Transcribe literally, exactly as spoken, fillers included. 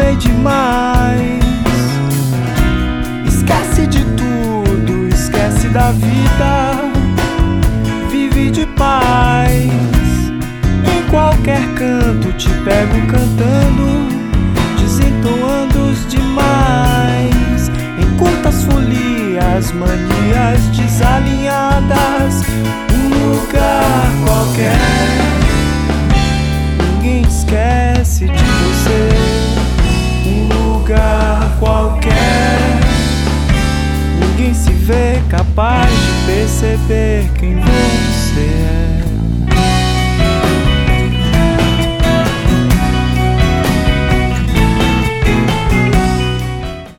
amei demais. Esquece de tudo, esquece da vida, vive de paz. Em qualquer canto te pego cantando, desentoando os demais. Em curtas folias, manias desalinhadas, um lugar qualquer. Ninguém esquece de você, um lugar qualquer. Ninguém se vê capaz de perceber quem você é.